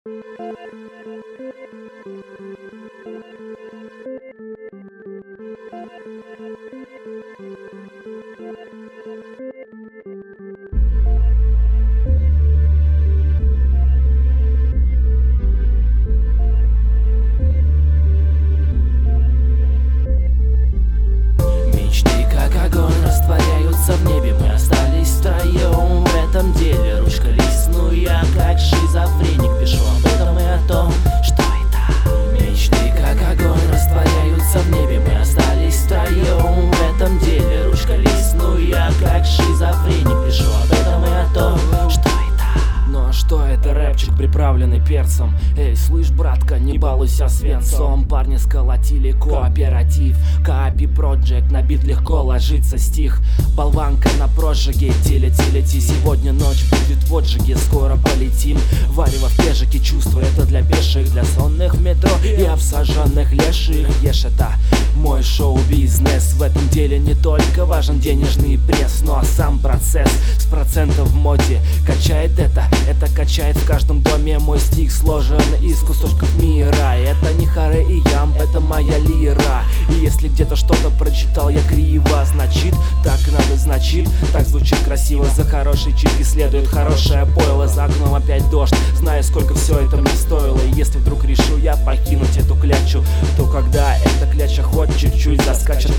Мечты как огонь растворяются в небе. Мы остались втроем в этом деле. Ручка листну, я как шизофреник пишу об этом и о том, что это. Мечты как огонь растворяются в небе. Мы остались втроем в этом деле. Ручка листну, я как шизофреник пишу об этом и о том, что это. Ну а что это? Рэпчик, приправленный перцем. Эй, слышь, братка, не балуйся свинцом. Парни сколотили кооператив, Каапи Проджект, на бит легко ложится стих. Болванка на прожиге, телети. Сегодня ночь будет в отжиге, скоро полетим. Варево в пежике, чувство это для пеших, для сонных в метро и обсаженных леших. Ешь, это мой шоу-бизнес. В этом деле не только важен денежный пресс, но а сам процесс с процентов в моде качает это качает в каждом доме. Мой стих сложен из кусочков мира. Это не харе и ям, это моя лира. И если где-то что-то прочитал я криво, значит так надо, значит так звучит красиво. За хорошей чипки следует хорошее пойло. За окном опять дождь, знаю, сколько все это мне стоило. И если вдруг решу я покинуть эту клячу, то когда эта кляча хоть чуть-чуть заскачет,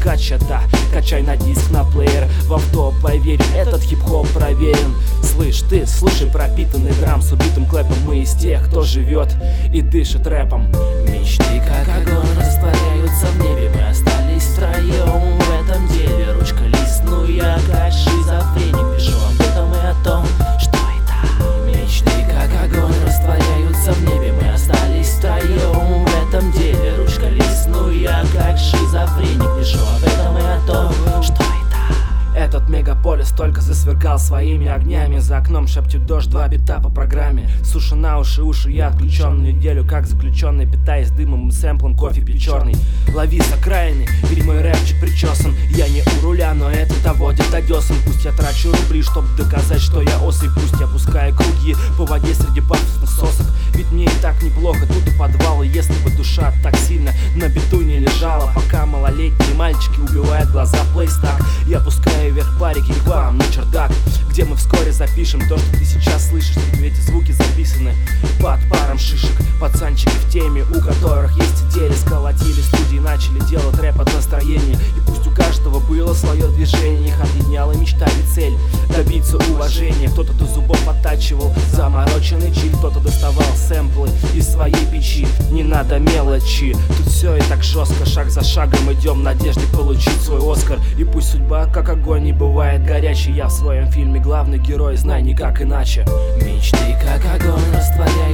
качай на диск, на плеер, в авто, поверь, этот хип-хоп проверен. Слышь, ты, слушай пропитанный драм с убитым клэпом. Мы из тех, кто живет и дышит рэпом. Мечты как огонь растворяются в небе. Мы остались втроем в этом деле. Ручка листну, я как шизофреник пишу об этом и о том, что это. Мечты как огонь растворяются в небе. Мы остались втроем в этом деле. Ручка листну, я как шизофреник пишу об этом и о том, что это. Этот мегаполис только засверкал своими огнями. За окном шепчет дождь, 2 бита по программе. Суша на уши, я отключен на неделю, как заключенный, питаясь дымом и сэмплом кофе черный. Лови с окраины, ведь мой рэпчик причесан. Я не у руля, но это доводит до десен. Пусть я трачу рубли, чтобы доказать, что я осый. Пусть я пускаю круги по воде среди пафосных сосок. Ведь мне и так неплохо тут у подвала. Если бы душа так сильно на биту не лежала. Пока малолетние мальчики убивают глаза плейстак, я пускаю вверх парики к вам на чердак, где мы вскоре запишем то, что ты сейчас слышишь. Ведь эти звуки записаны под паром шишек. Пацанчики в теме, у которых есть идеи, сколотили студии, начали делать рэп от настроения. И пусть у каждого было свое движение, их объединяла мечта и цель добиться уважения. Кто-то до зубов оттачивал замороченный чиль, кто-то доставал сэмплы из своей печи. Не надо мелочи, тут все и так жестко. Шаг за шагом идем в надежде получить свой Оскар. И пусть судьба как огонь не бывает горячей, я в своем фильме главный герой, знай никак иначе. Мечты как огонь растворяют